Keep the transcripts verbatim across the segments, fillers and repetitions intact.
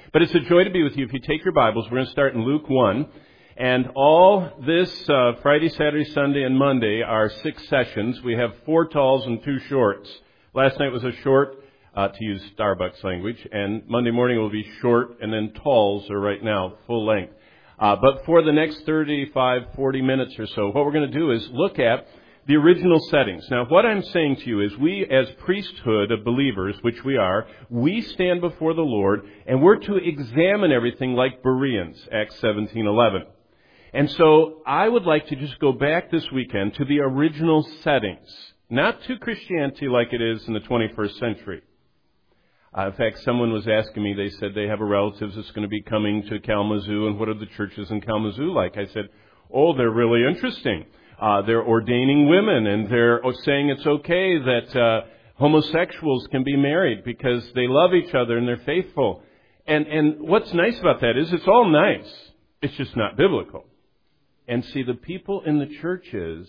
But it's a joy to be with you. If you take your Bibles, we're going to start in Luke one. And all this uh, Friday, Saturday, Sunday, and Monday are six sessions. We have four talls and two shorts. Last night was a short, uh, to use Starbucks language, and Monday morning will be short, and then talls are right now full length. Uh, but for the next thirty-five, forty minutes or so, what we're going to do is look at the original settings. Now, what I'm saying to you is we, as priesthood of believers, which we are, we stand before the Lord, and we're to examine everything like Bereans, Acts seventeen eleven. And so I would like to just go back this weekend to the original settings, not to Christianity like it is in the twenty-first century. Uh, in fact, someone was asking me, they said they have a relative that's going to be coming to Kalamazoo, and what are the churches in Kalamazoo like? I said, oh, they're really interesting. Uh, they're ordaining women, and they're saying it's okay that uh, homosexuals can be married because they love each other and they're faithful. And and what's nice about that is it's all nice. It's just not biblical. And see, the people in the churches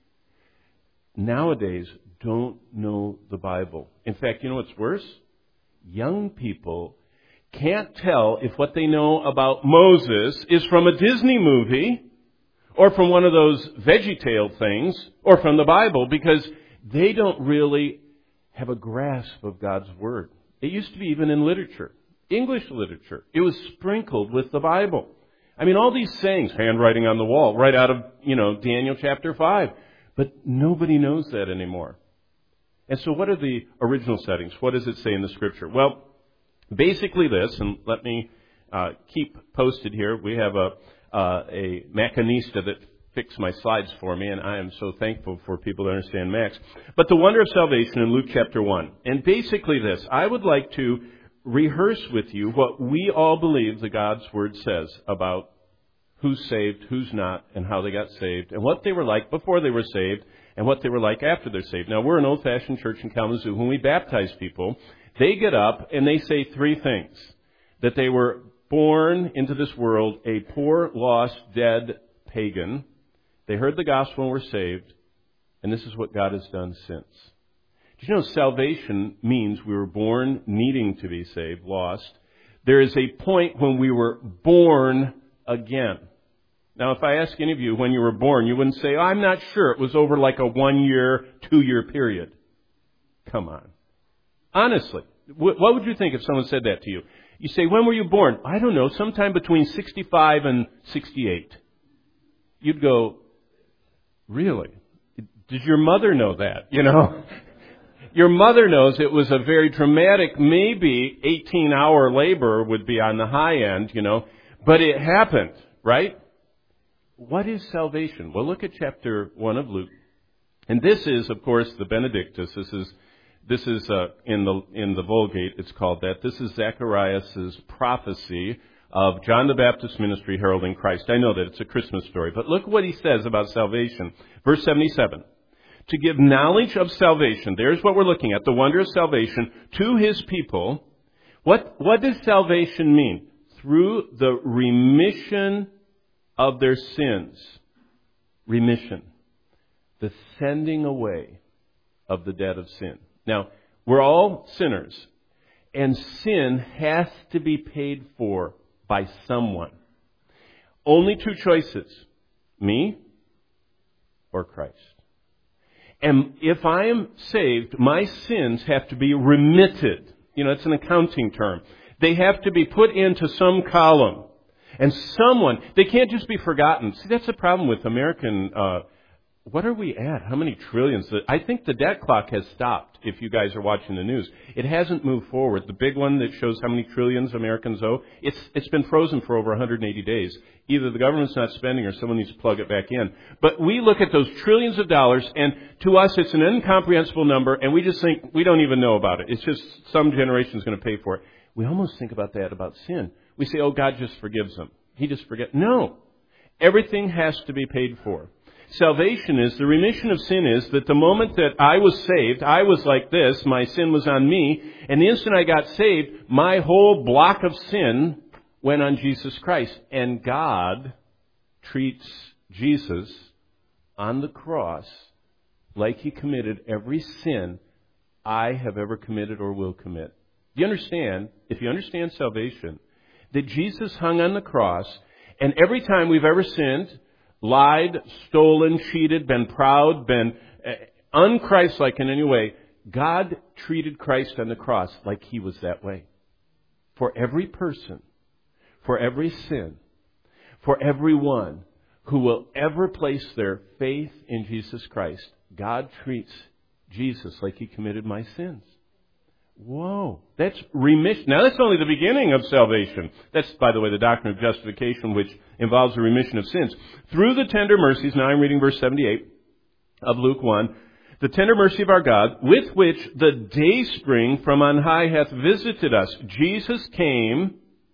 nowadays don't know the Bible. In fact, you know what's worse? Young people can't tell if what they know about Moses is from a Disney movie or from one of those VeggieTale things, or from the Bible, because they don't really have a grasp of God's Word. It used to be even in literature, English literature. It was sprinkled with the Bible. I mean, all these sayings, handwriting on the wall, right out of, you know, Daniel chapter five. But nobody knows that anymore. And so what are the original settings? What does it say in the Scripture? Well, basically this, and let me uh, keep posted here. We have a Uh, a Machinista that fixed my slides for me, and I am so thankful for people that understand Macs. But the wonder of salvation in Luke chapter one. And basically this, I would like to rehearse with you what we all believe the God's Word says about who's saved, who's not, and how they got saved, and what they were like before they were saved, and what they were like after they're saved. Now, we're an old-fashioned church in Kalamazoo. When we baptize people, they get up and they say three things. That they were born into this world a poor, lost, dead pagan. They heard the gospel and were saved. And this is what God has done since. Did you know salvation means we were born needing to be saved, lost. There is a point when we were born again. Now, if I ask any of you when you were born, you wouldn't say, oh, I'm not sure. It was over like a one-year, two-year period. Come on. Honestly, what would you think if someone said that to you? You say, when were you born? I don't know, sometime between sixty-five and sixty-eight. You'd go, really? Did your mother know that? You know? Your mother knows it was a very dramatic, maybe eighteen-hour labor would be on the high end, you know. But it happened, right? What is salvation? Well, look at chapter one of Luke. And this is, of course, the Benedictus. This is This is uh, in the in the Vulgate, it's called that. This is Zacharias' prophecy of John the Baptist's ministry heralding Christ. I know that it's a Christmas story, but look what he says about salvation. Verse seventy-seven. To give knowledge of salvation, there's what we're looking at, the wonder of salvation, to his people. What, what does salvation mean? Through the remission of their sins. Remission. The sending away of the debt of sin. Now, we're all sinners, and sin has to be paid for by someone. Only two choices, me or Christ. And if I am saved, my sins have to be remitted. You know, it's an accounting term. They have to be put into some column. And someone, they can't just be forgotten. See, that's the problem with American uh What are we at? How many trillions? I think the debt clock has stopped, if you guys are watching the news. It hasn't moved forward. The big one that shows how many trillions Americans owe, it's it's been frozen for over one hundred eighty days. Either the government's not spending or someone needs to plug it back in. But we look at those trillions of dollars, and to us it's an incomprehensible number, and we just think we don't even know about it. It's just some generation's going to pay for it. We almost think about that about sin. We say, oh, God just forgives them. He just forgets. No. Everything has to be paid for. Salvation is, the remission of sin is that the moment that I was saved, I was like this, my sin was on me, and the instant I got saved, my whole block of sin went on Jesus Christ. And God treats Jesus on the cross like he committed every sin I have ever committed or will commit. Do you understand? If you understand salvation, that Jesus hung on the cross, and every time we've ever sinned, lied, stolen, cheated, been proud, been un-Christ-like in any way, God treated Christ on the cross like He was that way. For every person, for every sin, for everyone who will ever place their faith in Jesus Christ, God treats Jesus like He committed my sins. Whoa, that's remission. Now that's only the beginning of salvation. That's, by the way, the doctrine of justification, which involves the remission of sins. Through the tender mercies, now I'm reading verse seventy-eight of Luke one, the tender mercy of our God, with which the dayspring from on high hath visited us. Jesus came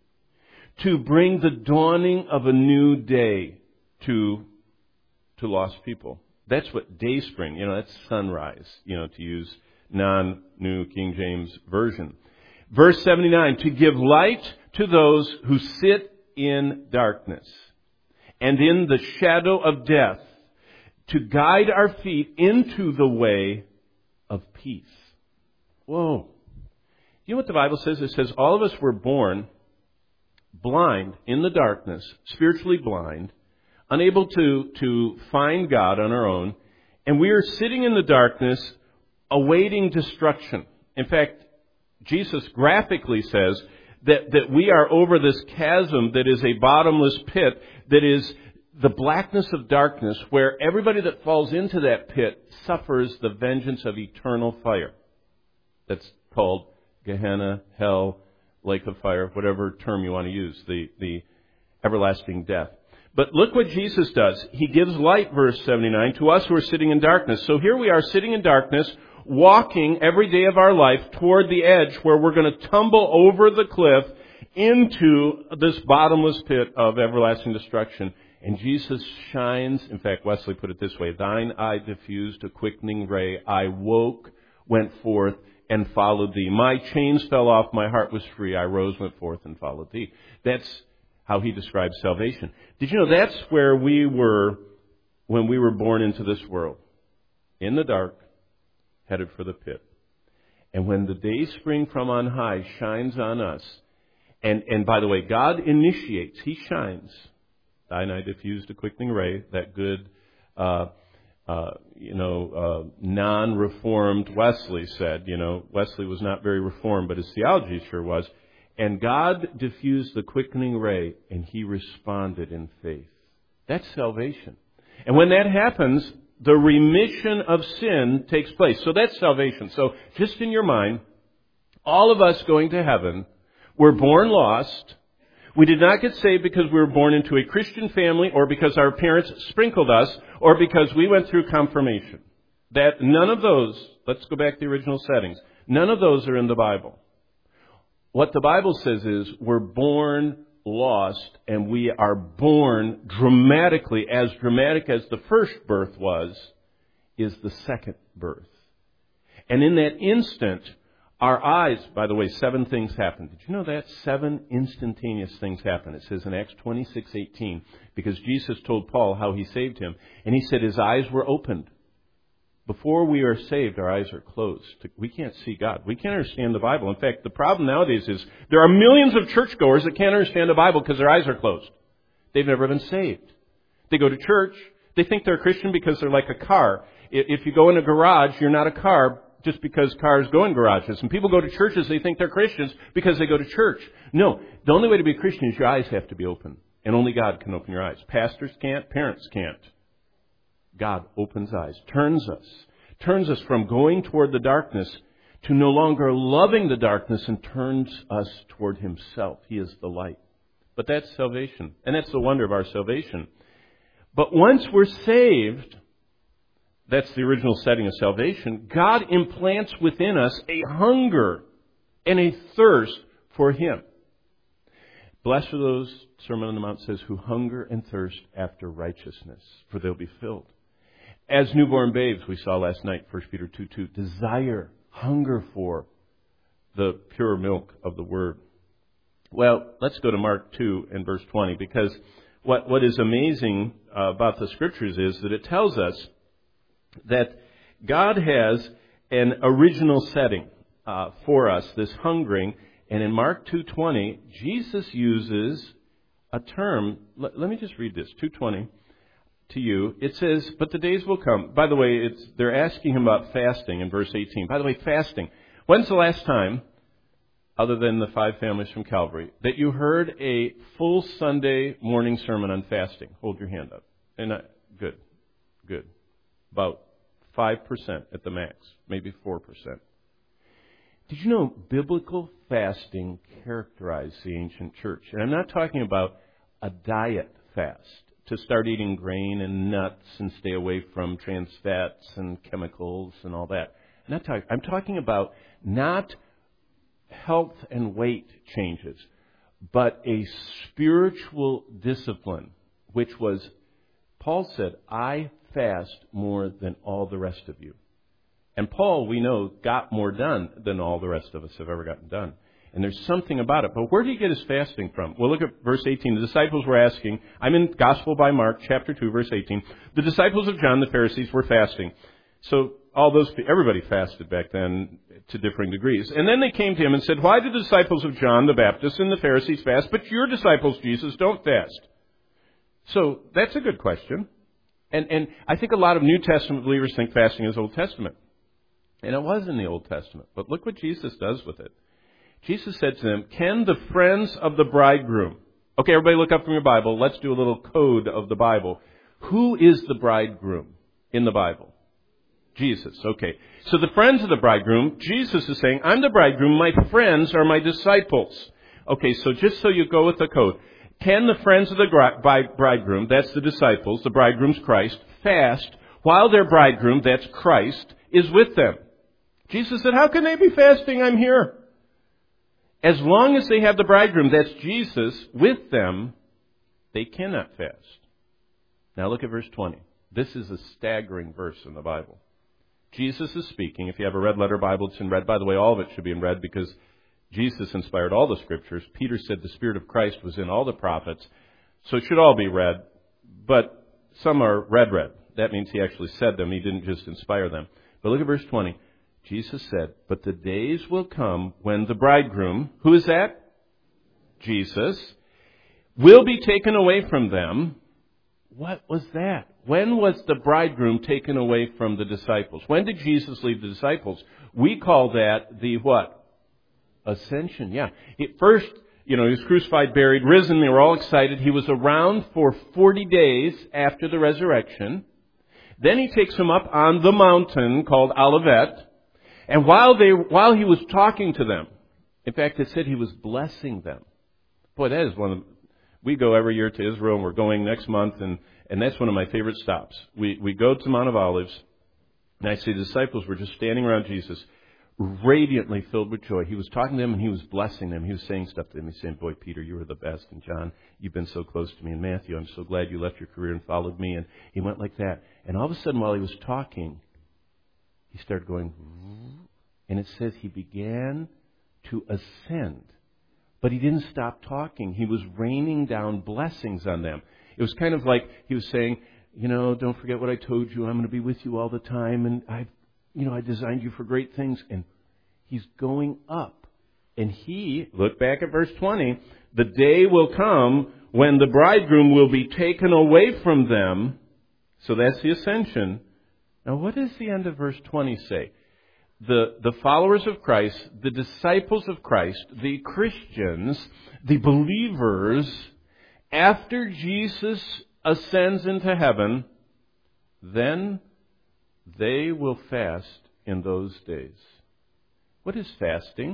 to bring the dawning of a new day to, to lost people. That's what dayspring, you know, that's sunrise, you know, to use non-New King James Version. Verse seventy-nine, to give light to those who sit in darkness and in the shadow of death, to guide our feet into the way of peace. Whoa. You know what the Bible says? It says all of us were born blind in the darkness, spiritually blind, unable to, to find God on our own, and we are sitting in the darkness awaiting destruction. In fact, Jesus graphically says that, that we are over this chasm that is a bottomless pit, that is the blackness of darkness, where everybody that falls into that pit suffers the vengeance of eternal fire. That's called Gehenna, hell, lake of fire, whatever term you want to use, the, the everlasting death. But look what Jesus does. He gives light, verse seventy-nine, to us who are sitting in darkness. So here we are sitting in darkness, walking every day of our life toward the edge where we're going to tumble over the cliff into this bottomless pit of everlasting destruction. And Jesus shines. In fact, Wesley put it this way, thine eye diffused a quickening ray. I woke, went forth, and followed thee. My chains fell off, my heart was free. I rose, went forth, and followed thee. That's how he describes salvation. Did you know that's where we were when we were born into this world? In the dark, headed for the pit. And when the day spring from on high shines on us, and, and by the way, God initiates, He shines. Thine eye diffused a quickening ray, that good, uh, uh, you know, uh, non-reformed Wesley said. You know, Wesley was not very reformed, but his theology sure was. And God diffused the quickening ray, and He responded in faith. That's salvation. And when that happens, the remission of sin takes place. So that's salvation. So just in your mind, all of us going to heaven were born lost. We did not get saved because we were born into a Christian family or because our parents sprinkled us or because we went through confirmation. That none of those, let's go back to the original settings, none of those are in the Bible. What the Bible says is we're born lost, and we are born dramatically, as dramatic as the first birth was, is the second birth. And in that instant, our eyes, by the way, seven things happen. Did you know that? Seven instantaneous things happen. It says in Acts twenty-six eighteen, because Jesus told Paul how He saved him, and He said his eyes were opened. Before we are saved, our eyes are closed. We can't see God. We can't understand the Bible. In fact, the problem nowadays is there are millions of churchgoers that can't understand the Bible because their eyes are closed. They've never been saved. They go to church. They think they're a Christian because they're like a car. If you go in a garage, you're not a car just because cars go in garages. And people go to churches, they think they're Christians because they go to church. No, the only way to be a Christian is your eyes have to be open. And only God can open your eyes. Pastors can't. Parents can't. God opens eyes, turns us, turns us from going toward the darkness to no longer loving the darkness, and turns us toward Himself. He is the light. But that's salvation. And that's the wonder of our salvation. But once we're saved, that's the original setting of salvation, God implants within us a hunger and a thirst for Him. Blessed are those, Sermon on the Mount says, who hunger and thirst after righteousness, for they'll be filled. As newborn babes, we saw last night, First Peter two two, desire, hunger for the pure milk of the Word. Well, let's go to Mark two and verse twenty, because what, what is amazing uh, about the Scriptures is that it tells us that God has an original setting uh, for us, this hungering, And in Mark two twenty, Jesus uses a term. Let, let me just read this, two twenty to you. It says, but the days will come. By the way, it's, they're asking him about fasting in verse eighteen. By the way, fasting. When's the last time, other than the five families from Calvary, that you heard a full Sunday morning sermon on fasting? Hold your hand up. And I, good, good. About five percent at the max, maybe four percent. Did you know biblical fasting characterized the ancient church? And I'm not talking about a diet fast, to start eating grain and nuts and stay away from trans fats and chemicals and all that. I'm not talking, I'm talking about not health and weight changes, but a spiritual discipline, which was, Paul said, I fast more than all the rest of you. And Paul, we know, got more done than all the rest of us have ever gotten done. And there's something about it. But where did he get his fasting from? Well, look at verse eighteen. The disciples were asking, I'm in Gospel by Mark, chapter two, verse eighteen. The disciples of John, the Pharisees, were fasting. So all those, everybody fasted back then to differing degrees. And then they came to him and said, why do the disciples of John the Baptist and the Pharisees fast, but your disciples, Jesus, don't fast? So that's a good question. And, and I think a lot of New Testament believers think fasting is Old Testament. And it was in the Old Testament. But look what Jesus does with it. Jesus said to them, can the friends of the bridegroom... Okay, everybody look up from your Bible. Let's do a little code of the Bible. Who is the bridegroom in the Bible? Jesus. Okay. So the friends of the bridegroom, Jesus is saying, I'm the bridegroom. My friends are my disciples. Okay, so just so you go with the code. Can the friends of the bridegroom, that's the disciples, the bridegroom's Christ, fast while their bridegroom, that's Christ, is with them? Jesus said, how can they be fasting? I'm here. As long as they have the bridegroom, that's Jesus, with them, they cannot fast. Now look at verse twenty. This is a staggering verse in the Bible. Jesus is speaking. If you have a red letter Bible, it's in red. By the way, all of it should be in red because Jesus inspired all the Scriptures. Peter said the Spirit of Christ was in all the prophets. So it should all be red. But some are red, red. That means he actually said them. He didn't just inspire them. But look at verse twenty. Jesus said, but the days will come when the bridegroom, who is that? Jesus, will be taken away from them. What was that? When was the bridegroom taken away from the disciples? When did Jesus leave the disciples? We call that the what? Ascension. Yeah. It first, you know, he was crucified, buried, risen. They were all excited. He was around for forty days after the resurrection. Then he takes them up on the mountain called Olivet. And while they, while he was talking to them, in fact, it said he was blessing them. Boy, that is one of, we go every year to Israel, and we're going next month, and, and that's one of my favorite stops. We, we go to Mount of Olives, and I see the disciples were just standing around Jesus, radiantly filled with joy. He was talking to them, and he was blessing them. He was saying stuff to them. He's saying, boy, Peter, you were the best. And John, you've been so close to me. And Matthew, I'm so glad you left your career and followed me. And he went like that. And all of a sudden, while he was talking, he started going, and it says he began to ascend. But he didn't stop talking. He was raining down blessings on them. It was kind of like he was saying, you know, don't forget what I told you. I'm going to be with you all the time. And I, you know, I designed you for great things. And he's going up. And he, look back at verse twenty, the day will come when the bridegroom will be taken away from them. So that's the ascension. Now, what does the end of verse twenty say? The, the followers of Christ, the disciples of Christ, the Christians, the believers, after Jesus ascends into heaven, then they will fast in those days. What is fasting?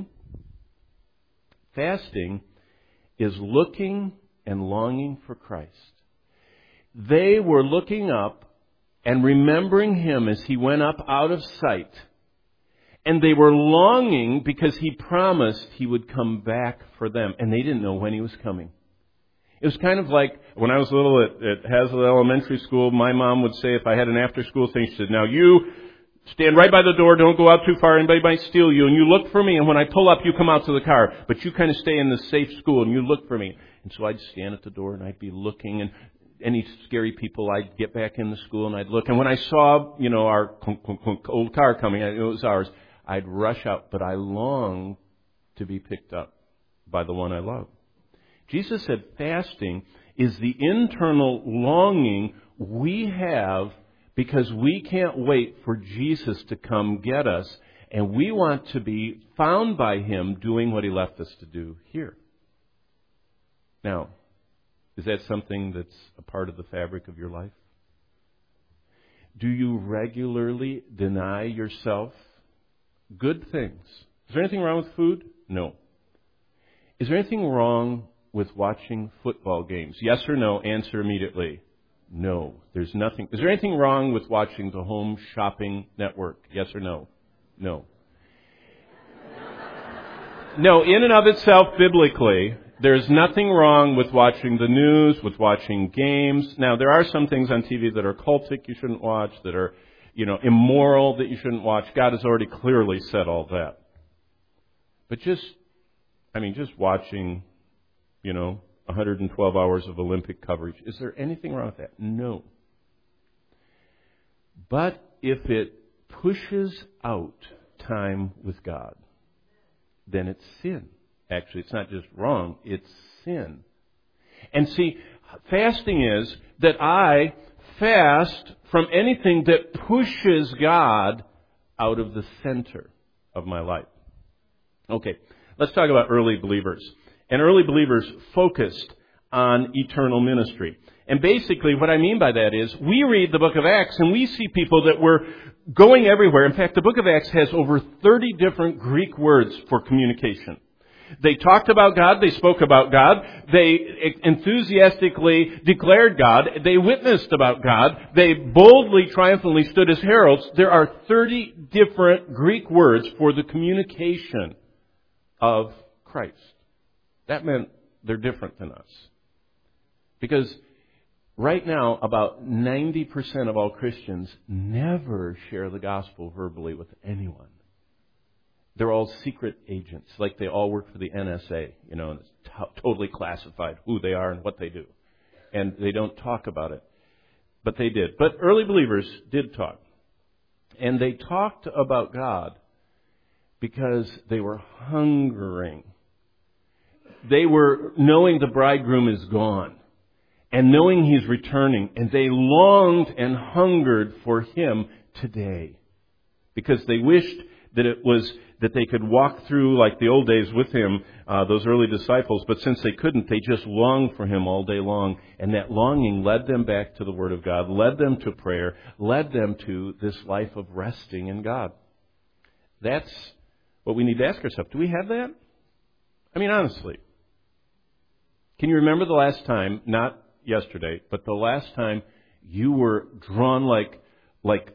Fasting is looking and longing for Christ. They were looking up and remembering Him as He went up out of sight. And they were longing because He promised He would come back for them. And they didn't know when He was coming. It was kind of like when I was little at, at Hazlitt Elementary School, my mom would say if I had an after-school thing, she said, now you stand right by the door, don't go out too far, anybody might steal you, and you look for me, and when I pull up, you come out to the car. But you kind of stay in the safe school, and you look for me. And so I'd stand at the door, and I'd be looking, and any scary people, I'd get back in the school, and I'd look. And when I saw, you know, our old car coming, it was ours, I'd rush out, but I longed to be picked up. by the one I love. Jesus said fasting is the internal longing we have because we can't wait for Jesus to come get us, and we want to be found by Him doing what He left us to do here. Now, is that something that's a part of the fabric of your life? Do you regularly deny yourself good things? Is there anything wrong with food? No. Is there anything wrong with watching football games? Yes or no? Answer immediately. No. There's nothing. Is there anything wrong with watching the Home Shopping Network? Yes or no? No. No, in and of itself, biblically, there's nothing wrong with watching the news, with watching games. Now, there are some things on T V that are cultic you shouldn't watch, that are, you know, immoral that you shouldn't watch. God has already clearly said all that. But just, I mean, just watching, you know, one hundred twelve hours of Olympic coverage, is there anything wrong with that? No. But if it pushes out time with God, then it's sin. Actually, it's not just wrong, it's sin. And see, fasting is that I fast from anything that pushes God out of the center of my life. Okay, let's talk about early believers. And early believers focused on eternal ministry. And basically what I mean by that is we read the book of Acts and we see people that were going everywhere. In fact, the book of Acts has over thirty different Greek words for communication. They talked about God. They spoke about God. They enthusiastically declared God. They witnessed about God. They boldly, triumphantly stood as heralds. There are thirty different Greek words for the communication of Christ. That meant they're different than us. Because right now, about ninety percent of all Christians never share the gospel verbally with anyone. They're all secret agents, like they all work for the N S A, you know, and it's t- totally classified who they are and what they do. And they don't talk about it. But they did. But early believers did talk. And they talked about God because they were hungering. They were knowing the bridegroom is gone and knowing He's returning. And they longed and hungered for Him today because they wished that it was that they could walk through like the old days with Him, uh, those early disciples. But since they couldn't, they just longed for Him all day long. And that longing led them back to the Word of God, led them to prayer, led them to this life of resting in God. That's what we need to ask ourselves. Do we have that? I mean, honestly. Can you remember the last time, not yesterday, but the last time you were drawn like, like,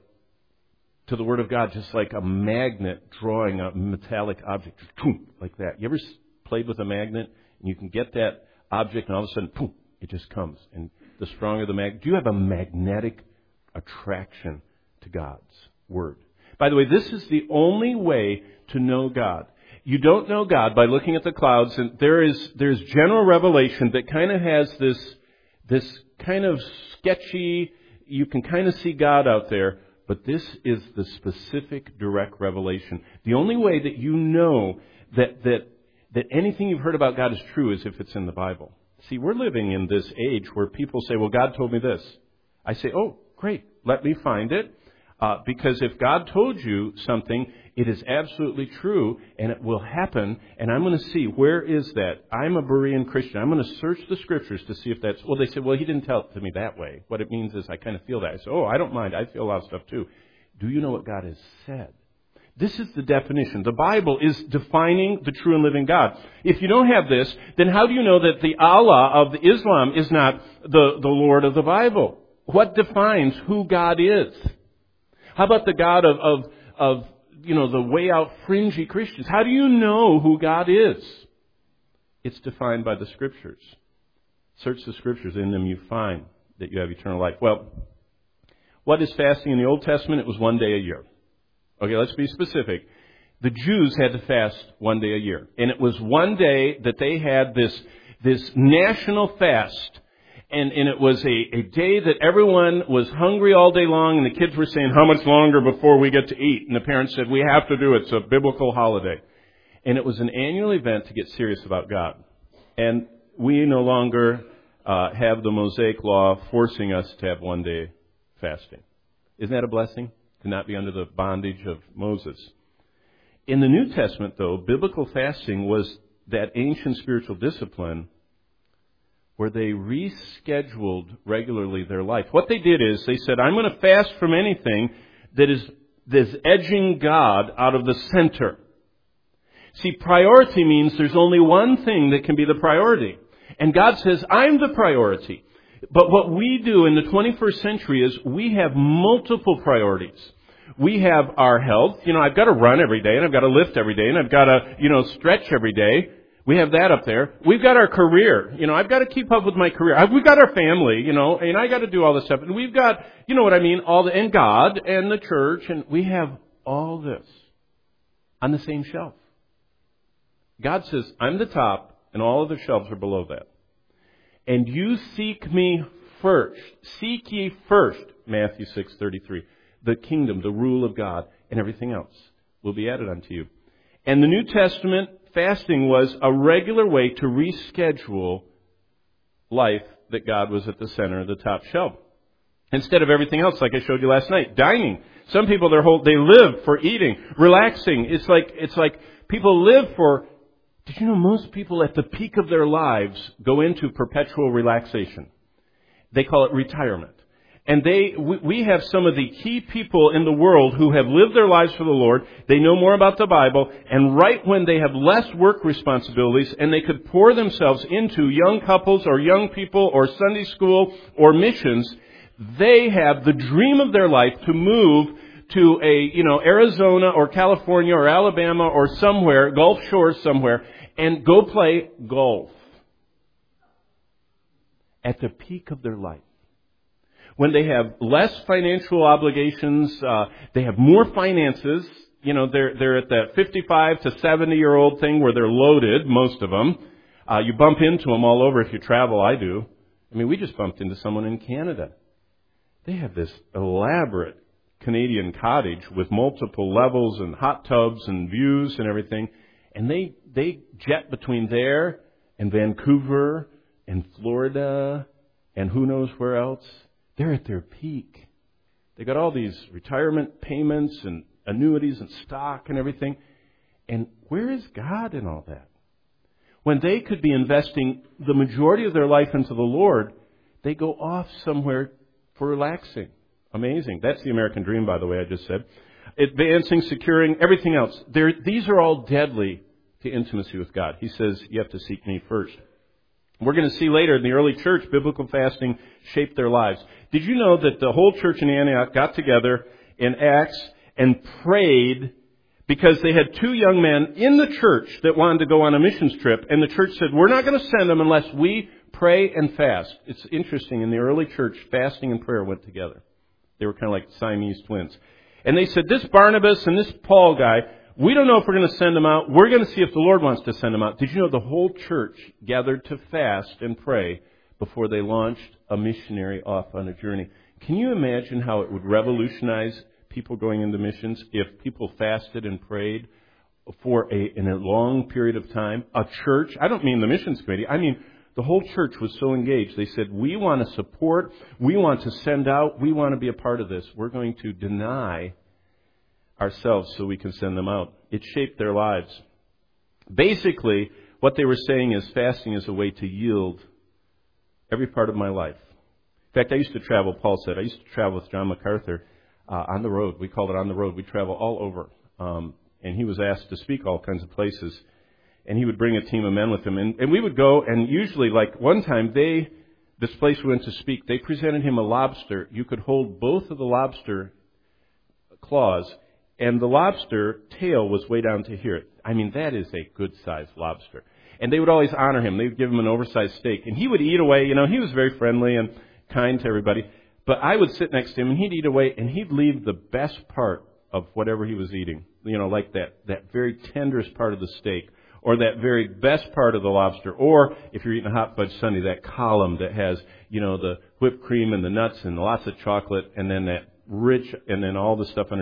to the Word of God, just like a magnet drawing a metallic object, like that. You ever played with a magnet and you can get that object and all of a sudden, boom, it just comes. And the stronger the magnet, do you have a magnetic attraction to God's Word? By the way, this is the only way to know God. You don't know God by looking at the clouds, and there is there's general revelation that kind of has this this kind of sketchy, you can kind of see God out there. But this is the specific, direct revelation. The only way that you know that, that, that anything you've heard about God is true is if it's in the Bible. See, we're living in this age where people say, well, God told me this. I say, oh, great, let me find it. Uh, because if God told you something, it is absolutely true, and it will happen, and I'm going to see, where is that? I'm a Berean Christian. I'm going to search the Scriptures to see if that's... Well, they said, well, He didn't tell it to me that way. What it means is I kind of feel that. I say, oh, I don't mind. I feel a lot of stuff too. Do you know what God has said? This is the definition. The Bible is defining the true and living God. If you don't have this, then how do you know that the Allah of Islam is not the, the Lord of the Bible? What defines who God is? How about the God of, of, of, you know, the way out fringy Christians? How do you know who God is? It's defined by the Scriptures. Search the Scriptures. In them you find that you have eternal life. Well, what is fasting in the Old Testament? It was one day a year. Okay, let's be specific. The Jews had to fast one day a year. And it was one day that they had this, this national fast. And, and it was a, a day that everyone was hungry all day long, and the kids were saying, how much longer before we get to eat? And the parents said, we have to do it. It's a biblical holiday. And it was an annual event to get serious about God. And we no longer uh, have the Mosaic Law forcing us to have one day fasting. Isn't that a blessing? To not be under the bondage of Moses. In the New Testament, though, biblical fasting was that ancient spiritual discipline where they rescheduled regularly their life. What they did is they said, I'm going to fast from anything that is, that is edging God out of the center. See, priority means there's only one thing that can be the priority. And God says, I'm the priority. But what we do in the twenty-first century is we have multiple priorities. We have our health. You know, I've got to run every day, and I've got to lift every day, and I've got to, you know, stretch every day. We have that up there. We've got our career. You know, I've got to keep up with my career. I've, we've got our family, you know, and I got to do all this stuff. And we've got, you know what I mean, all the, and God and the church, and we have all this on the same shelf. God says, I'm the top, and all of the shelves are below that. And you seek me first. Seek ye first, Matthew six thirty-three, the kingdom, the rule of God, and everything else will be added unto you. And the New Testament, fasting was a regular way to reschedule life that God was at the center of the top shelf. Instead of everything else, like I showed you last night, dining. Some people, their whole, they live for eating, relaxing. It's like, it's like people live for, did you know most people at the peak of their lives go into perpetual relaxation? They call it retirement. And they, we have some of the key people in the world who have lived their lives for the Lord. They know more about the Bible. And right when they have less work responsibilities and they could pour themselves into young couples or young people or Sunday school or missions, they have the dream of their life to move to a, you know, Arizona or California or Alabama or somewhere, Gulf Shores somewhere, and go play golf at the peak of their life. When they have less financial obligations, uh, they have more finances. You know, they're they're at that fifty-five to seventy year old thing where they're loaded, most of them. Uh, you bump into them all over if you travel. I do. I mean, we just bumped into someone in Canada. They have this elaborate Canadian cottage with multiple levels and hot tubs and views and everything. And they, they jet between there and Vancouver and Florida and who knows where else. They're at their peak. They got all these retirement payments and annuities and stock and everything. And where is God in all that? When they could be investing the majority of their life into the Lord, they go off somewhere for relaxing. Amazing. That's the American dream, by the way, I just said. Advancing, securing, everything else. They're, these are all deadly to intimacy with God. He says, you have to seek me first. We're going to see later in the early church, biblical fasting shaped their lives. Did you know that the whole church in Antioch got together in Acts and prayed because they had two young men in the church that wanted to go on a missions trip, and the church said, we're not going to send them unless we pray and fast. It's interesting, in the early church, fasting and prayer went together. They were kind of like Siamese twins. And they said, this Barnabas and this Paul guy, we don't know if we're going to send them out. We're going to see if the Lord wants to send them out. Did you know the whole church gathered to fast and pray before they launched a missionary off on a journey? Can you imagine how it would revolutionize people going into missions if people fasted and prayed for a, in a long period of time? A church, I don't mean the missions committee, I mean the whole church was so engaged. They said, we want to support, we want to send out, we want to be a part of this. We're going to deny ourselves so we can send them out. It shaped their lives. Basically, what they were saying is fasting is a way to yield every part of my life. In fact, I used to travel, Paul said, I used to travel with John MacArthur uh, on the road. We called it on the road. We travel all over. Um, and he was asked to speak all kinds of places. And he would bring a team of men with him. And, and we would go, and usually, like one time, they, this place we went to speak, they presented him a lobster. You could hold both of the lobster claws, and the lobster tail was way down to here. I mean, that is a good-sized lobster. And they would always honor him. They would give him an oversized steak. And he would eat away. You know, he was very friendly and kind to everybody. But I would sit next to him, and he'd eat away, and he'd leave the best part of whatever he was eating. You know, like that, that very tenderest part of the steak, or that very best part of the lobster, or if you're eating a hot fudge sundae, that column that has, you know, the whipped cream and the nuts and lots of chocolate, and then that rich, and then all the stuff underneath.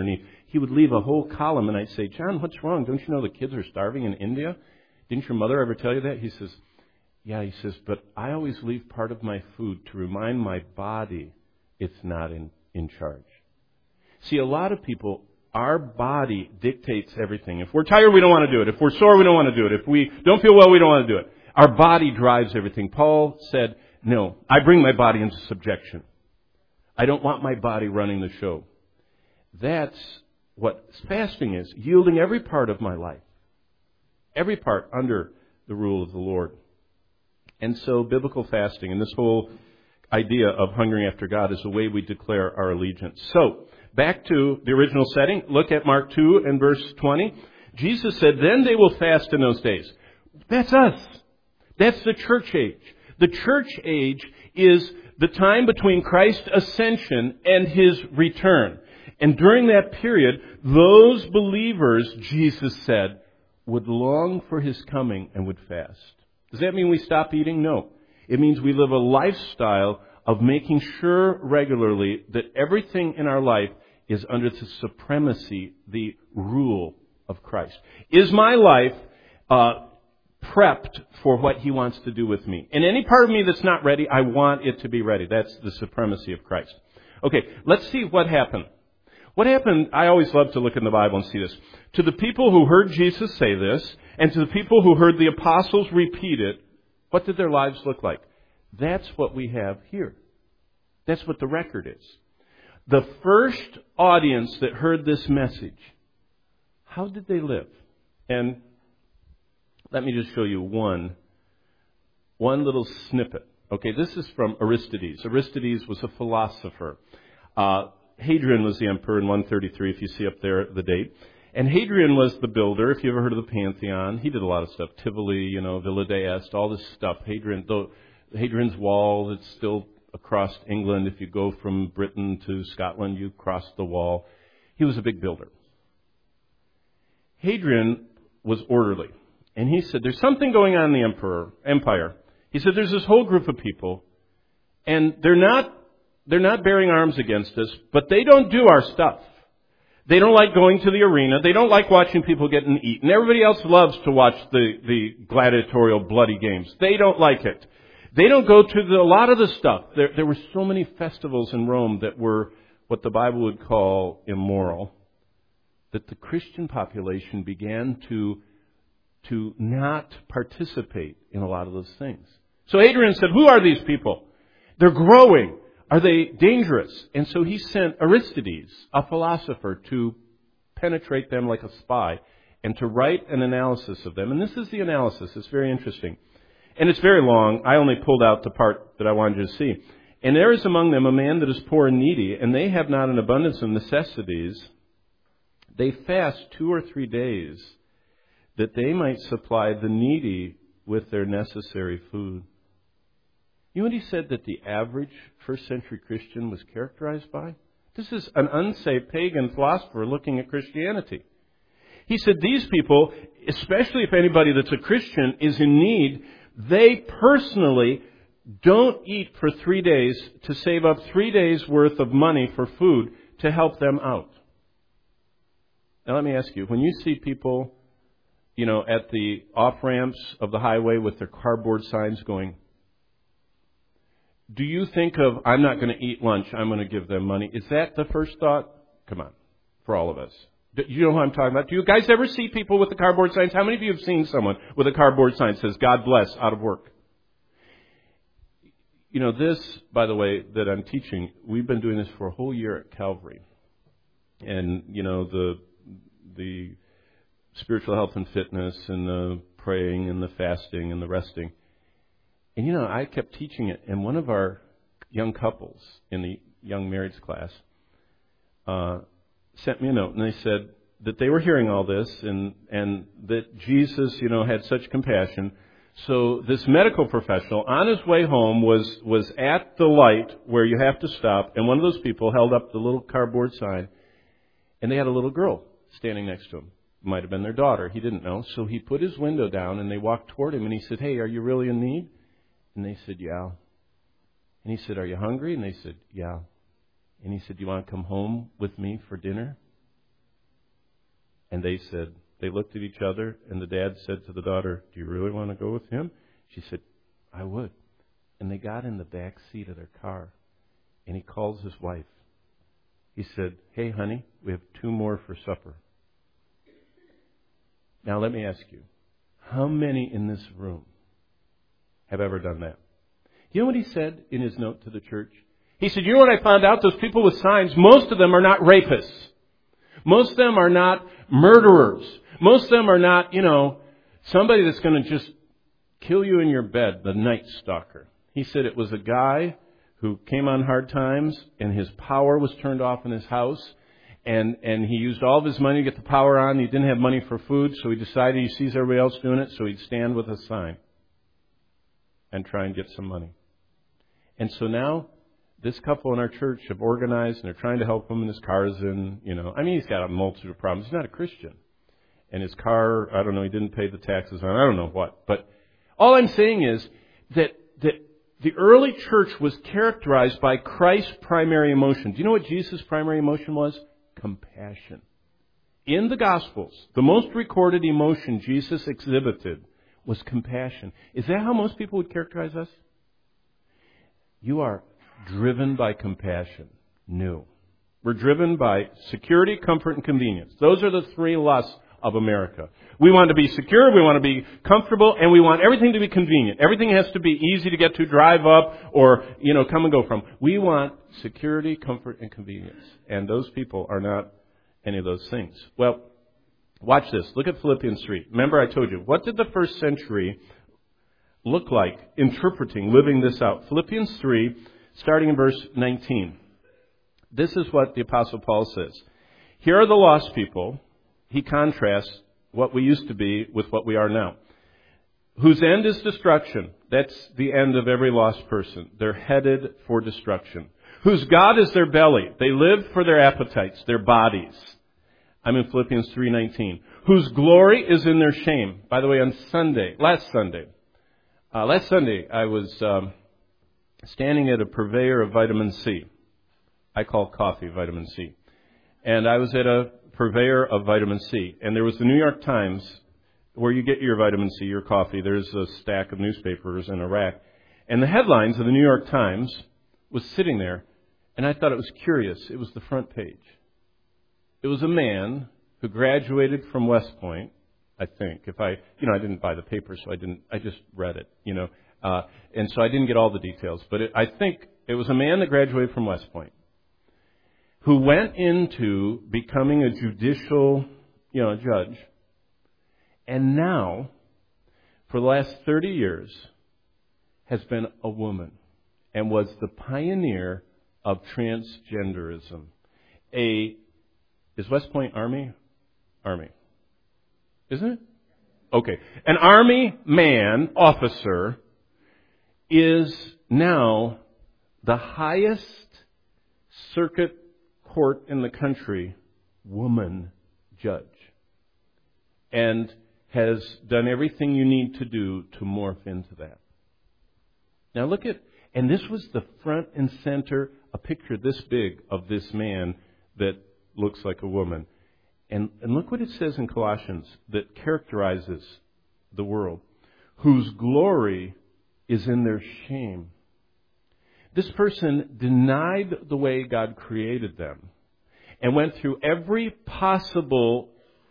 he would leave a whole column, and I'd say, John, what's wrong? Don't you know the kids are starving in India? Didn't your mother ever tell you that? He says, yeah, he says, but I always leave part of my food to remind my body it's not in, in charge. See, a lot of people, our body dictates everything. If we're tired, we don't want to do it. If we're sore, we don't want to do it. If we don't feel well, we don't want to do it. Our body drives everything. Paul said, no, I bring my body into subjection. I don't want my body running the show. That's what fasting is, yielding every part of my life, every part under the rule of the Lord. And so biblical fasting and this whole idea of hungering after God is a way we declare our allegiance. So, back to the original setting, look at Mark two and verse twenty. Jesus said, then they will fast in those days. That's us. That's the church age. The church age is the time between Christ's ascension and His return. And during that period, those believers, Jesus said, would long for His coming and would fast. Does that mean we stop eating? No. It means we live a lifestyle of making sure regularly that everything in our life is under the supremacy, the rule of Christ. Is my life uh, prepped for what He wants to do with me? And any part of me that's not ready, I want it to be ready. That's the supremacy of Christ. Okay, let's see what happened. What happened, I always love to look in the Bible and see this. To the people who heard Jesus say this, and to the people who heard the apostles repeat it, what did their lives look like? That's what we have here. That's what the record is. The first audience that heard this message, how did they live? And let me just show you one, one little snippet. Okay, this is from Aristides. Aristides was a philosopher. Uh, Hadrian was the emperor in one thirty-three, if you see up there the date. And Hadrian was the builder, if you ever heard of the Pantheon. He did a lot of stuff. Tivoli, you know, Villa d'Este, all this stuff. Hadrian, though, Hadrian's Wall, it's still across England. If you go from Britain to Scotland, you cross the wall. He was a big builder. Hadrian was orderly. And he said, there's something going on in the emperor, empire. He said, there's this whole group of people, and they're not, they're not bearing arms against us, but they don't do our stuff. They don't like going to the arena. They don't like watching people getting eaten. Everybody else loves to watch the, the gladiatorial bloody games. They don't like it. They don't go to the, a lot of the stuff. There, there were so many festivals in Rome that were what the Bible would call immoral, that the Christian population began to, to not participate in a lot of those things. So Hadrian said, who are these people? They're growing. Are they dangerous? And so he sent Aristides, a philosopher, to penetrate them like a spy and to write an analysis of them. And this is the analysis. It's very interesting. And it's very long. I only pulled out the part that I wanted you to see. And there is among them a man that is poor and needy, and they have not an abundance of necessities. They fast two or three days that they might supply the needy with their necessary food. You know what he said that the average first century Christian was characterized by? This is an unsaved pagan philosopher looking at Christianity. He said these people, especially if anybody that's a Christian is in need, they personally don't eat for three days to save up three days worth of money for food to help them out. Now let me ask you, when you see people, you know, at the off-ramps of the highway with their cardboard signs going, do you think of, I'm not going to eat lunch, I'm going to give them money? Is that the first thought? Come on, for all of us. Do you know who I'm talking about? Do you guys ever see people with the cardboard signs? How many of you have seen someone with a cardboard sign that says, God bless, out of work? You know, this, by the way, that I'm teaching, we've been doing this for a whole year at Calvary. And, you know, the the spiritual health and fitness and the praying and the fasting and the resting. And, you know, I kept teaching it, and one of our young couples in the young marrieds class uh, sent me a note, and they said that they were hearing all this and, and that Jesus, you know, had such compassion. So this medical professional, on his way home, was, was at the light where you have to stop, and one of those people held up the little cardboard sign, and they had a little girl standing next to him. Might have been their daughter. He didn't know. So he put his window down, and they walked toward him, and he said, hey, are you really in need? And they said, yeah. And he said, are you hungry? And they said, yeah. And he said, do you want to come home with me for dinner? And they said, they looked at each other, and the dad said to the daughter, do you really want to go with him? She said, I would. And they got in the back seat of their car, and he calls his wife. He said, hey, honey, we have two more for supper. Now, let me ask you, how many in this room have ever done that? You know what he said in his note to the church? He said, you know what I found out? Those people with signs, most of them are not rapists. Most of them are not murderers. Most of them are not, you know, somebody that's going to just kill you in your bed, the night stalker. He said it was a guy who came on hard times, and his power was turned off in his house, and, and he used all of his money to get the power on. He didn't have money for food, so he decided he sees everybody else doing it, so he'd stand with a sign and try and get some money. And so now, this couple in our church have organized, and they're trying to help him, and his car is in, you know, I mean, he's got a multitude of problems. He's not a Christian. And his car, I don't know, he didn't pay the taxes on, I don't know what. But all I'm saying is that, that the early church was characterized by Christ's primary emotion. Do you know what Jesus' primary emotion was? Compassion. In the Gospels, the most recorded emotion Jesus exhibited was compassion. Is that how most people would characterize us? You are driven by compassion. No. We're driven by security, comfort, and convenience. Those are the three lusts of America. We want to be secure, we want to be comfortable, and we want everything to be convenient. Everything has to be easy to get to, drive up, or, you know, come and go from. We want security, comfort, and convenience. And those people are not any of those things. Well, watch this. Look at Philippians three. Remember I told you, what did the first century look like interpreting, living this out? Philippians three, starting in verse nineteen. This is what the Apostle Paul says. Here are the lost people. He contrasts what we used to be with what we are now. Whose end is destruction. That's the end of every lost person. They're headed for destruction. Whose God is their belly. They live for their appetites, their bodies. I'm in Philippians three nineteen. Whose glory is in their shame. By the way, on Sunday, last Sunday, uh, last Sunday I was um, standing at a purveyor of vitamin C. I call coffee vitamin C. And I was at a purveyor of vitamin C. And there was the New York Times, where you get your vitamin C, your coffee. There's a stack of newspapers in a rack. And the headlines of the New York Times was sitting there, and I thought it was curious. It was the front page. It was a man who graduated from West Point, I think. If I, you know, I didn't buy the paper, so I didn't, I just read it, you know. Uh, and so I didn't get all the details. But it, I think it was a man that graduated from West Point, who went into becoming a judicial, you know, judge, and now, for the last thirty years, has been a woman and was the pioneer of transgenderism. A, is West Point Army? Army. Isn't it? Okay. An Army man, officer, is now the highest circuit court in the country, woman judge, and has done everything you need to do to morph into that. Now look at, and this was the front and center, a picture this big of this man that looks like a woman. And, and look what it says in Colossians that characterizes the world. Whose glory is in their shame. This person denied the way God created them and went through every possible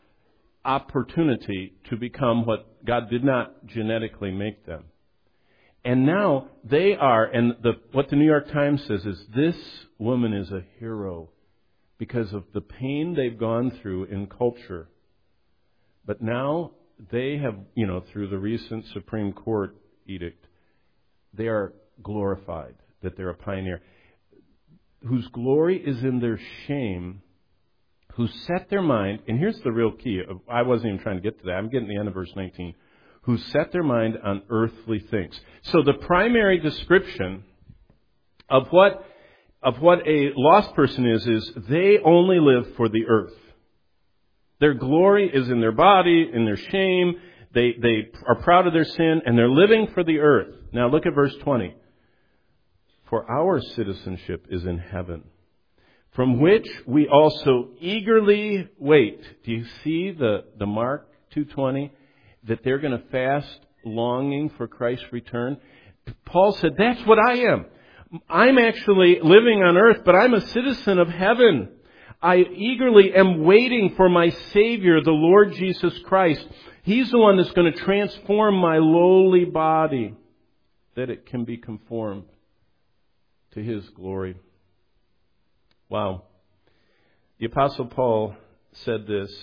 opportunity to become what God did not genetically make them. And now they are, and the, what the New York Times says is this woman is a hero because of the pain they've gone through in culture. But now they have, you know, through the recent Supreme Court edict, they are glorified that they're a pioneer. Whose glory is in their shame, who set their mind, and here's the real key. I wasn't even trying to get to that. I'm getting to the end of verse nineteen. Who set their mind on earthly things. So the primary description of what of what a lost person is, is they only live for the earth. Their glory is in their body, in their shame. They, they are proud of their sin, and they're living for the earth. Now look at verse twenty. For our citizenship is in heaven. from which we also eagerly wait. Do you see the, the Mark two twenty? That they're going to fast longing for Christ's return? Paul said, that's what I am. I'm actually living on earth, but I'm a citizen of heaven. I eagerly am waiting for my Savior, the Lord Jesus Christ. He's the one that's going to transform my lowly body, that it can be conformed to His glory. Wow. The Apostle Paul said this: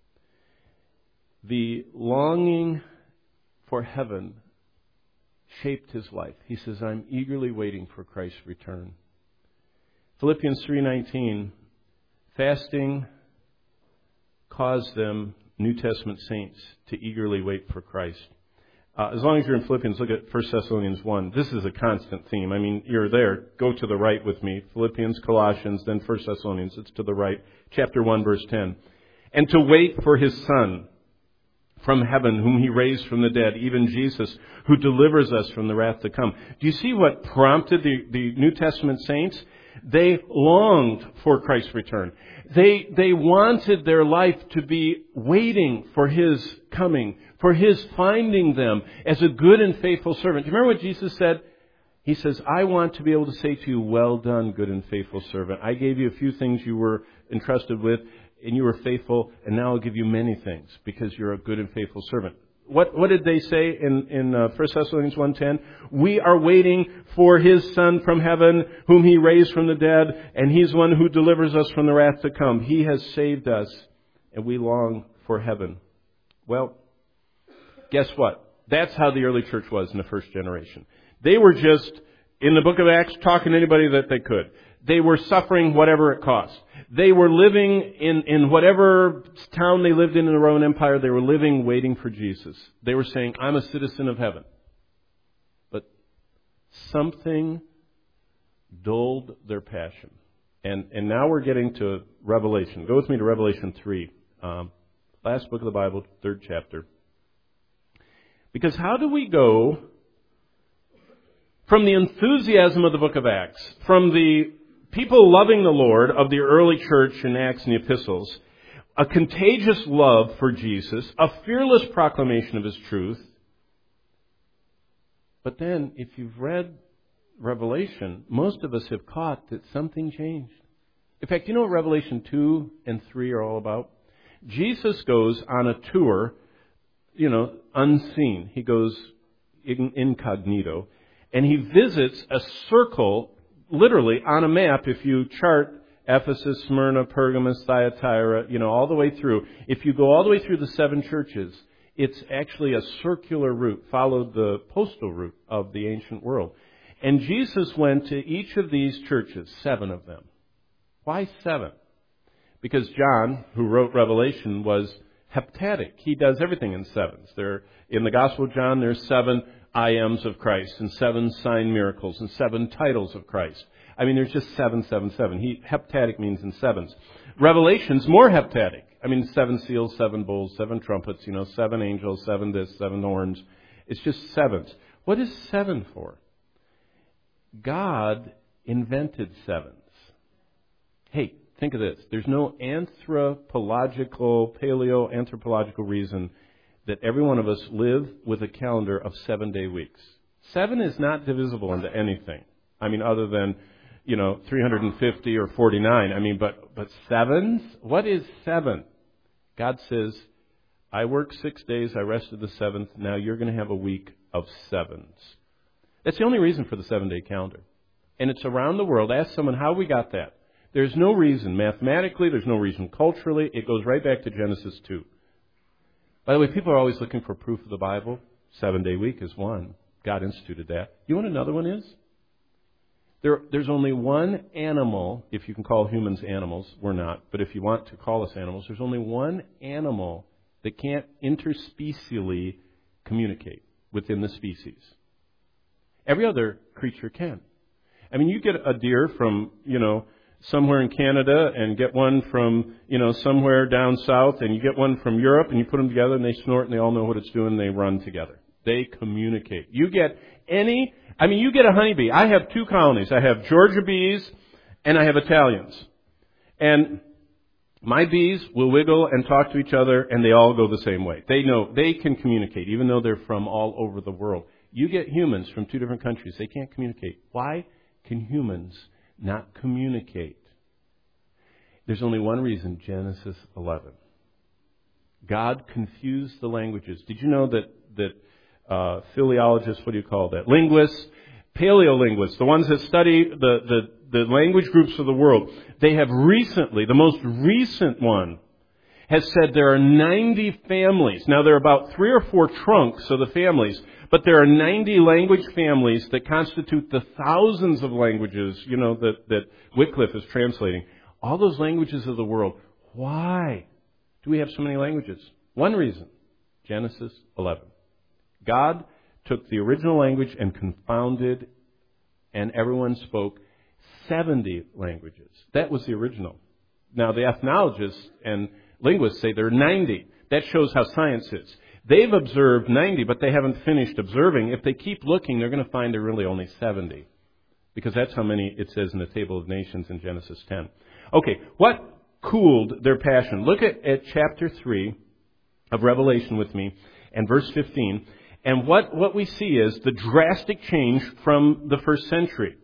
the longing for heaven shaped his life. He says, I'm eagerly waiting for Christ's return. Philippians three nineteen, fasting caused them, New Testament saints, to eagerly wait for Christ. Uh, as long as you're in Philippians, look at First Thessalonians one. This is a constant theme. I mean, you're there. Go to the right with me. Philippians, Colossians, then First Thessalonians. It's to the right. Chapter one, verse ten. And to wait for His Son from heaven, whom He raised from the dead, even Jesus, who delivers us from the wrath to come. Do you see what prompted the, the New Testament saints? They longed for Christ's return. They, they wanted their life to be waiting for His coming, for His finding them as a good and faithful servant. Do you remember what Jesus said? He says, I want to be able to say to you, well done, good and faithful servant. I gave you a few things you were entrusted with, and you were faithful, and now I'll give you many things because you're a good and faithful servant. What, what did they say in, in uh, First Thessalonians one ten? We are waiting for His Son from heaven, whom He raised from the dead, and He's one who delivers us from the wrath to come. He has saved us, and we long for heaven. Well, guess what? That's how the early church was in the first generation. They were just, in the book of Acts, talking to anybody that they could. They were suffering whatever it cost. They were living in, in whatever town they lived in in the Roman Empire. They were living waiting for Jesus. They were saying, I'm a citizen of heaven. But something dulled their passion. And, and now we're getting to Revelation. Go with me to Revelation three. Um, last book of the Bible, third chapter. Because how do we go from the enthusiasm of the book of Acts, from the people loving the Lord of the early church in Acts and the epistles, a contagious love for Jesus, a fearless proclamation of His truth. But then, if you've read Revelation, most of us have caught that something changed. In fact, you know what Revelation two and three are all about? Jesus goes on a tour, you know, unseen. He goes incognito, and He visits a circle. Literally, on a map, if you chart Ephesus, Smyrna, Pergamos, Thyatira, you know, all the way through, if you go all the way through the seven churches, it's actually a circular route, followed the postal route of the ancient world. And Jesus went to each of these churches, seven of them. Why seven? Because John, who wrote Revelation, was heptatic. He does everything in sevens. There, in the Gospel of John, there's seven I ams of Christ, and seven sign miracles, and seven titles of Christ. I mean, there's just seven, seven, seven. He, heptatic means in sevens. Revelation's more heptatic. I mean, seven seals, seven bowls, seven trumpets, you know, seven angels, seven this, seven horns. It's just sevens. What is seven for? God invented sevens. Hey, think of this. There's no anthropological, paleo-anthropological reason that every one of us live with a calendar of seven-day weeks. Seven is not divisible into anything. I mean, other than, you know, three hundred fifty or forty-nine. I mean, but but sevens? What is seven? God says, I worked six days, I rested the seventh, now you're going to have a week of sevens. That's the only reason for the seven-day calendar. And it's around the world. Ask someone how we got that. There's no reason mathematically, there's no reason culturally. It goes right back to Genesis two. By the way, people are always looking for proof of the Bible. Seven-day week is one. God instituted that. You know what another one is? There, there's only one animal, if you can call humans animals. We're not. But if you want to call us animals, there's only one animal that can't interspecially communicate within the species. Every other creature can. I mean, you get a deer from, you know, somewhere in Canada and get one from, you know, somewhere down south, and you get one from Europe, and you put them together and they snort and they all know what it's doing and they run together. They communicate. You get any, I mean, you get a honeybee. I have two colonies. I have Georgia bees and I have Italians. And my bees will wiggle and talk to each other, and they all go the same way. They know, they can communicate, even though they're from all over the world. You get humans from two different countries, they can't communicate. Why can humans not communicate? There's only one reason, Genesis eleven. God confused the languages. Did you know that, that uh, philologists, what do you call that? Linguists, paleolinguists, the ones that study the, the, the language groups of the world, they have recently, the most recent one, has said there are ninety families. Now, there are about three or four trunks of the families, but there are ninety language families that constitute the thousands of languages, you know, that, that Wycliffe is translating. All those languages of the world. Why do we have so many languages? One reason, Genesis eleven. God took the original language and confounded, and everyone spoke seventy languages. That was the original. Now, the ethnologists and linguists say there are ninety. That shows how science is. They've observed ninety, but they haven't finished observing. If they keep looking, they're going to find there are really only seventy. Because that's how many it says in the Table of Nations in Genesis ten. Okay, what cooled their passion? Look at, at chapter three of Revelation with me and verse fifteen. And what, what we see is the drastic change from the first century.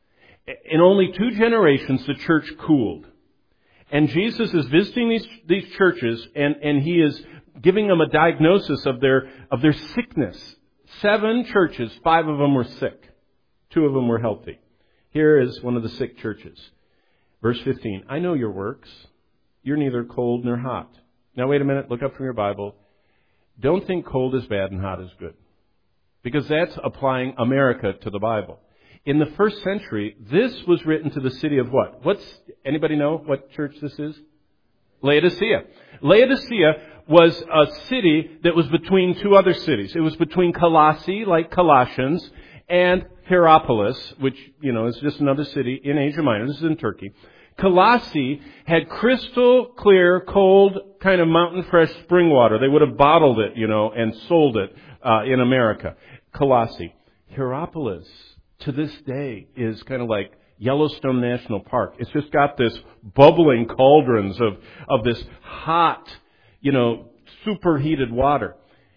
In only two generations, the church cooled. And Jesus is visiting these, these churches, and, and he is giving them a diagnosis of their, of their sickness. Seven churches, five of them were sick. Two of them were healthy. Here is one of the sick churches. Verse fifteen, I know your works. You're neither cold nor hot. Now wait a minute, look up from your Bible. Don't think cold is bad and hot is good. Because that's applying America to the Bible. In the first century, this was written to the city of what? What's, anybody know what church this is? Laodicea. Laodicea was a city that was between two other cities. It was between Colossae, like Colossians, and Hierapolis, which, you know, is just another city in Asia Minor. This is in Turkey. Colossae had crystal clear, cold, kind of mountain fresh spring water. They would have bottled it, you know, and sold it uh, in America. Colossae. Hierapolis, to this day, is kind of like Yellowstone National Park. It's just got this bubbling cauldrons of, of this hot, you know, superheated water.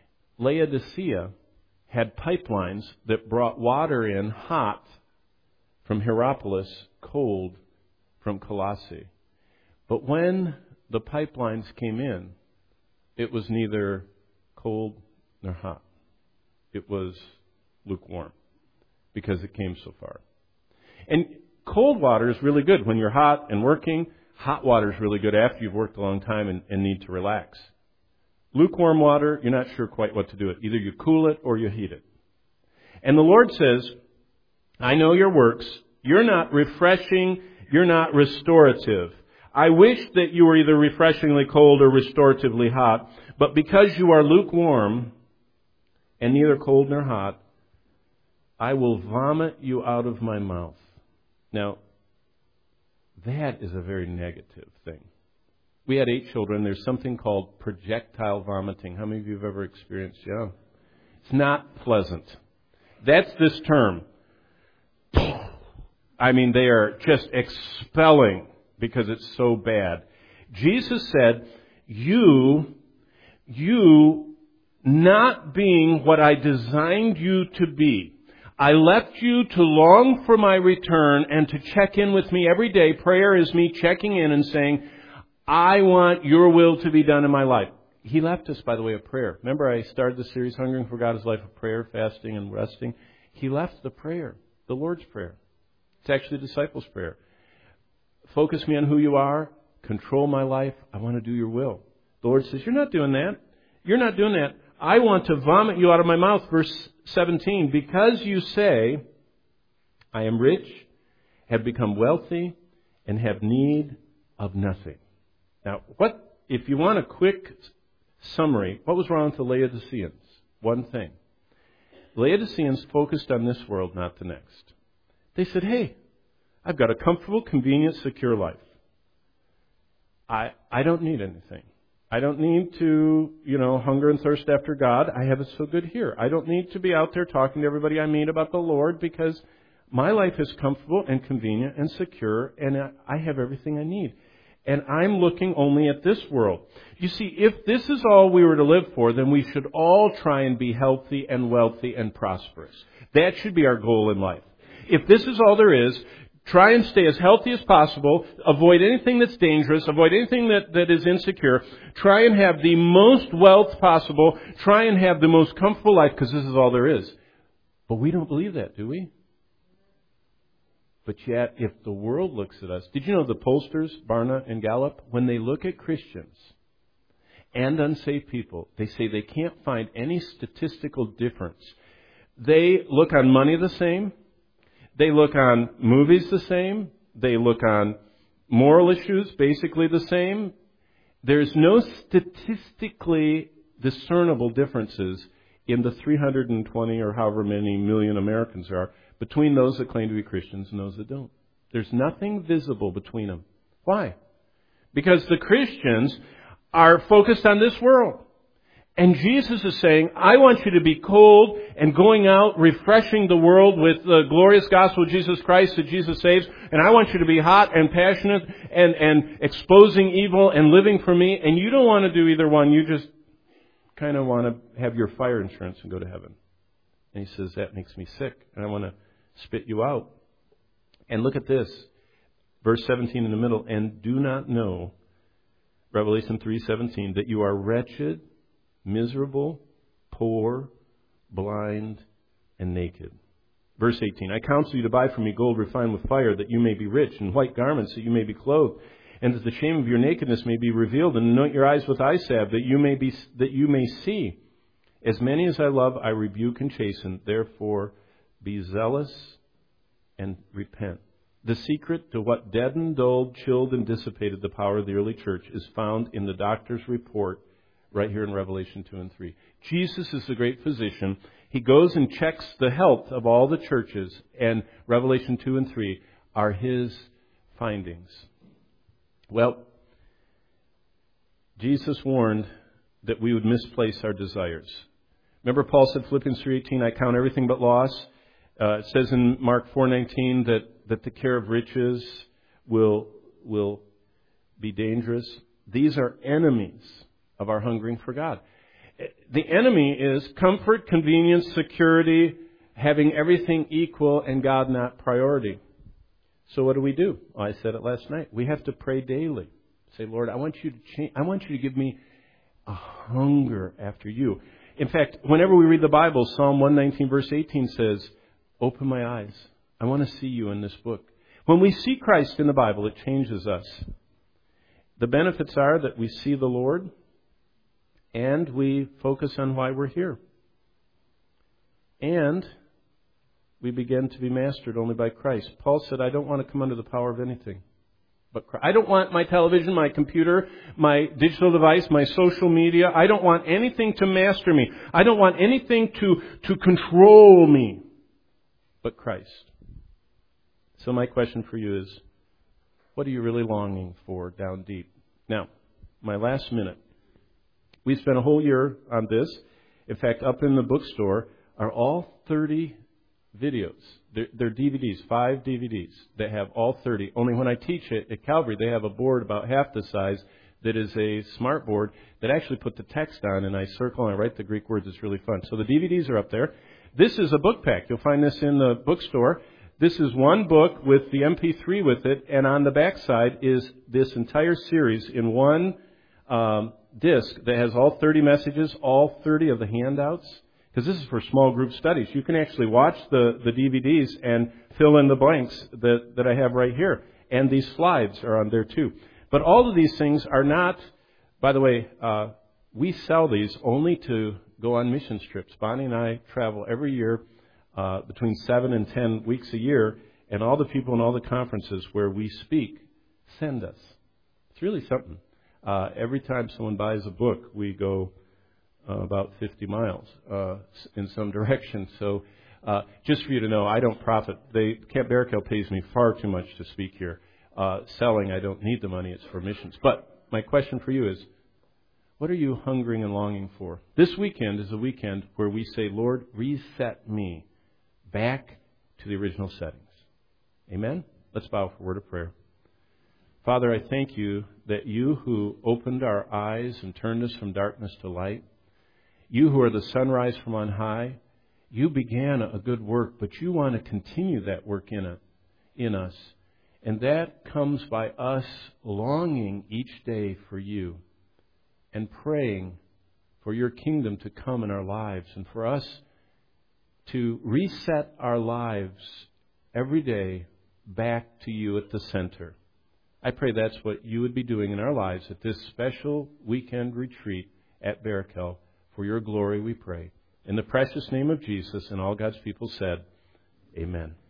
Laodicea had pipelines that brought water in hot from Hierapolis, cold from Colossae. But when the pipelines came in, it was neither cold nor hot. It was lukewarm because it came so far. And cold water is really good when you're hot and working. Hot water is really good after you've worked a long time and, and need to relax. Lukewarm water, you're not sure quite what to do with it. Either you cool it or you heat it. And the Lord says, I know your works. You're not refreshing. You're not restorative. I wish that you were either refreshingly cold or restoratively hot. But because you are lukewarm and neither cold nor hot, I will vomit you out of my mouth. Now, that is a very negative thing. We had eight children. There's something called projectile vomiting. How many of you have ever experienced? Yeah. It's not pleasant. That's this term. I mean, they are just expelling because it's so bad. Jesus said, you, you not being what I designed you to be. I left you to long for my return and to check in with me every day. Prayer is me checking in and saying, I want your will to be done in my life. He left us by the way of prayer. Remember I started the series, Hungering for God is Life of Prayer, Fasting, and Resting. He left the prayer, the Lord's Prayer. It's actually the disciples' prayer. Focus me on who you are. Control my life. I want to do your will. The Lord says, you're not doing that. You're not doing that. I want to vomit you out of my mouth. Verse seventeen, because you say, I am rich, have become wealthy, and have need of nothing. Now, what if you want a quick summary, what was wrong with the Laodiceans? One thing. Laodiceans focused on this world, not the next. They said, hey, I've got a comfortable, convenient, secure life. I I don't need anything. I don't need to, you know, hunger and thirst after God. I have it so good here. I don't need to be out there talking to everybody I meet about the Lord because my life is comfortable and convenient and secure and I have everything I need. And I'm looking only at this world. You see, if this is all we were to live for, then we should all try and be healthy and wealthy and prosperous. That should be our goal in life. If this is all there is, try and stay as healthy as possible, avoid anything that's dangerous, avoid anything that, that is insecure, try and have the most wealth possible, try and have the most comfortable life, because this is all there is. But we don't believe that, do we? But yet, if the world looks at us, did you know the pollsters, Barna and Gallup, when they look at Christians and unsaved people, they say they can't find any statistical difference. They look on money the same. They look on movies the same. They look on moral issues basically the same. There's no statistically discernible differences in the three hundred twenty or however many million Americans there are between those that claim to be Christians and those that don't. There's nothing visible between them. Why? Because the Christians are focused on this world. And Jesus is saying, I want you to be cold and going out, refreshing the world with the glorious gospel of Jesus Christ that Jesus saves. And I want you to be hot and passionate and, and exposing evil and living for me. And you don't want to do either one. You just kind of want to have your fire insurance and go to heaven. And he says, that makes me sick. And I want to spit you out. And look at this. Verse seventeen in the middle. And do not know, Revelation three seventeen, that you are wretched, miserable, poor, blind, and naked. Verse eighteen, I counsel you to buy from me gold refined with fire, that you may be rich, and white garments, that you may be clothed, and that the shame of your nakedness may be revealed, and anoint your eyes with eye salve, that you may be that you may see. As many as I love, I rebuke and chasten. Therefore, be zealous and repent. The secret to what deadened, dulled, chilled, and dissipated the power of the early church is found in the doctor's report right here in Revelation two and three. Jesus is the great physician. He goes and checks the health of all the churches, and Revelation two and three are his findings. Well, Jesus warned that we would misplace our desires. Remember Paul said, Philippians three eighteen, I count everything but loss. Uh, it says in Mark four nineteen that, that the care of riches will, will be dangerous. These are enemies of our hungering for God. The enemy is comfort, convenience, security, having everything equal and God not priority. So what do we do? Well, I said it last night. We have to pray daily. Say, Lord, I want you to change. I want you to give me a hunger after you. In fact, whenever we read the Bible, Psalm one nineteen verse eighteen says, open my eyes. I want to see you in this book. When we see Christ in the Bible, it changes us. The benefits are that we see the Lord and we focus on why we're here. And we begin to be mastered only by Christ. Paul said, I don't want to come under the power of anything but Christ. I don't want my television, my computer, my digital device, my social media. I don't want anything to master me. I don't want anything to, to control me but Christ. So my question for you is, what are you really longing for down deep? Now, my last minute. We spent a whole year on this. In fact, up in the bookstore are all thirty videos. They're, they're D V Ds, five D V Ds that have all thirty. Only when I teach it at Calvary, they have a board about half the size that is a smart board that actually put the text on, and I circle and I write the Greek words. It's really fun. So the D V Ds are up there. This is a book pack. You'll find this in the bookstore. This is one book with the M P three with it, and on the back side is this entire series in one um, disc that has all thirty messages, all thirty of the handouts. Because this is for small group studies. You can actually watch the, the D V Ds and fill in the blanks that, that I have right here. And these slides are on there too. But all of these things are not, by the way, uh, we sell these only to go on mission trips. Bonnie and I travel every year uh, between seven and ten weeks a year. And all the people in all the conferences where we speak send us. It's really something. Uh, every time someone buys a book, we go Uh, about fifty miles uh, in some direction. So uh, just for you to know, I don't profit. They, Camp Barakel pays me far too much to speak here. Uh, selling, I don't need the money. It's for missions. But my question for you is, what are you hungering and longing for? This weekend is a weekend where we say, Lord, reset me back to the original settings. Amen? Let's bow for a word of prayer. Father, I thank you that you who opened our eyes and turned us from darkness to light, you who are the sunrise from on high, you began a good work, but you want to continue that work in it, in us. And that comes by us longing each day for you and praying for your kingdom to come in our lives and for us to reset our lives every day back to you at the center. I pray that's what you would be doing in our lives at this special weekend retreat at Barakel. For your glory we pray. In the precious name of Jesus, and all God's people said, amen.